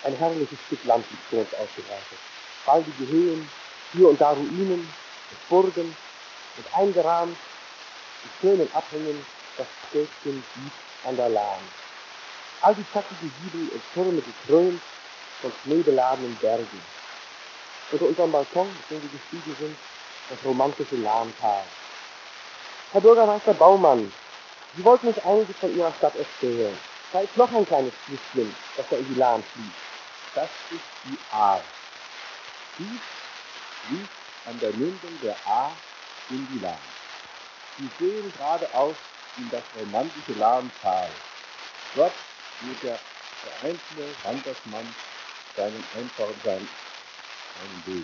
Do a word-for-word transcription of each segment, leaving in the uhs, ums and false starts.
Ein herrliches Stück Land liegt vor uns ausgebreitet. Waldige Höhen, hier und da Ruinen, Burgen und eingerahmt in schönen Abhängen das Städtchen Dietz an der Lahn. All die zackigen Giebel und Türme gekrönt von schneebeladenen Bergen. Unter unserem Balkon, auf dem wir gestiegen sind, das romantische Lahntal. Herr Bürgermeister Baumann, Sie wollten uns einiges von Ihrer Stadt erzählen. Da ist noch ein kleines Flüsschen, das da in die Lahn fließt. Das ist die Ahr. Dies liegt an der Mündung der Ahr in die Lahn. Sie sehen geradeaus in das romantische Lahntal. Dort geht der, der einzelne Wandersmann seinen einfachen seinen, seinen Weg.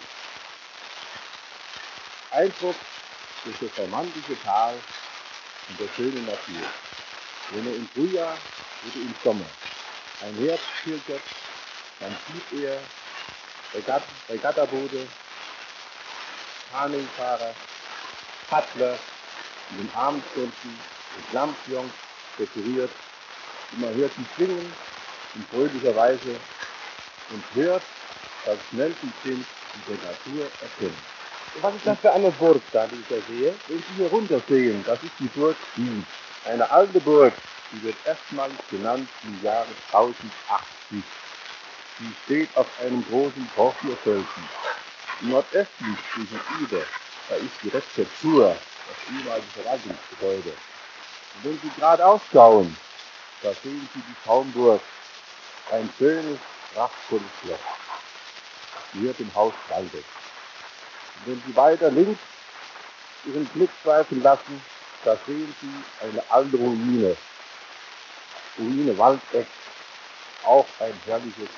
Eindruck durch das romantische Tal und der schönen Natur. Wenn er im Frühjahr oder im Sommer ein Herbst pilgert, dann sieht er Regatt, Regattaboote, Kanufahrer, Paddler in den Abendstunden mit Lampions dekoriert. Und man hört sie singen in fröhlicher Weise und hört das Menschenkind in der Natur erkennen. Und was ist das für eine Burg da, die ich da sehe? Wenn Sie hier runter sehen, das ist die Burg Dietz. Eine alte Burg, die wird erstmalig genannt im Jahre tausendachtzig. Sie steht auf einem großen Porphyrfelsen. Nordöstlich gegenüber, da ist die Rezeptur, das ehemalige Verwaltungsgebäude. Und wenn Sie geradeaus schauen, da sehen Sie die Schaumburg, ein schönes, prachtvolles Schloss. Sie gehört dem Haus Waldeck. Und wenn Sie weiter links Ihren Blick schweifen lassen, da sehen Sie eine alte Ruine. Ruine Waldeck, auch ein herrliches.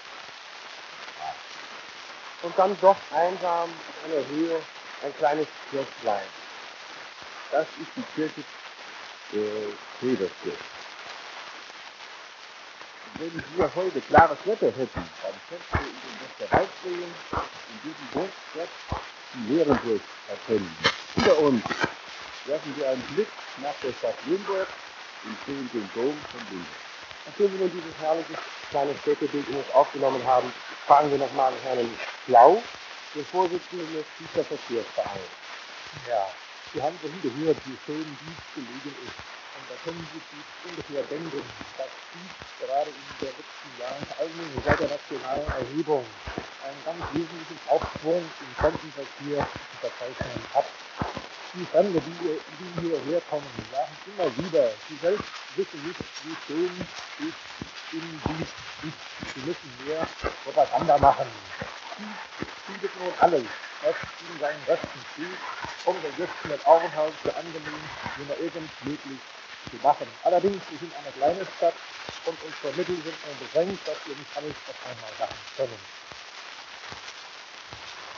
Und dann doch einsam auf einer Höhe ein kleines Kirchlein. Das ist die Kirche äh, Peterskirche. Wenn wir heute klares Wetter hätten, dann könnten wir in den Westerwald sehen und diesen Burg dort die Leerenburg erkennen. Hinter uns werfen wir einen Blick nach der Stadt Limburg und sehen den Dom von Limburg. Nachdem wir nun dieses herrliche kleine Städtebild in uns aufgenommen haben, fragen wir nochmal Herrn Blau, den Vorsitzenden des Dietzer Verkehrsvereins. Ja, Sie haben vorhin gehört, wie schön Dietz gelegen ist. Und da können Sie sich ungefähr denken, dass Dietz gerade in den letzten Jahren, vor allem seit der nationalen Erhebung, einen ganz wesentlichen Aufschwung im Fremdenverkehr zu verzeichnen hat. Die Fremde, die, die hierher kommen, sagen immer wieder, sie selbst wissen nicht, wie schön es in Dietz ist. Sie müssen mehr Propaganda machen. Dietz bietet nun alles, was in seinen Rechten steht, um den Gästen den Aufenthalt so angenehm wie nur irgend möglich zu machen. Allerdings, wir sind eine kleine Stadt und unsere Mittel sind nur beschränkt, dass wir nicht alles auf einmal machen können.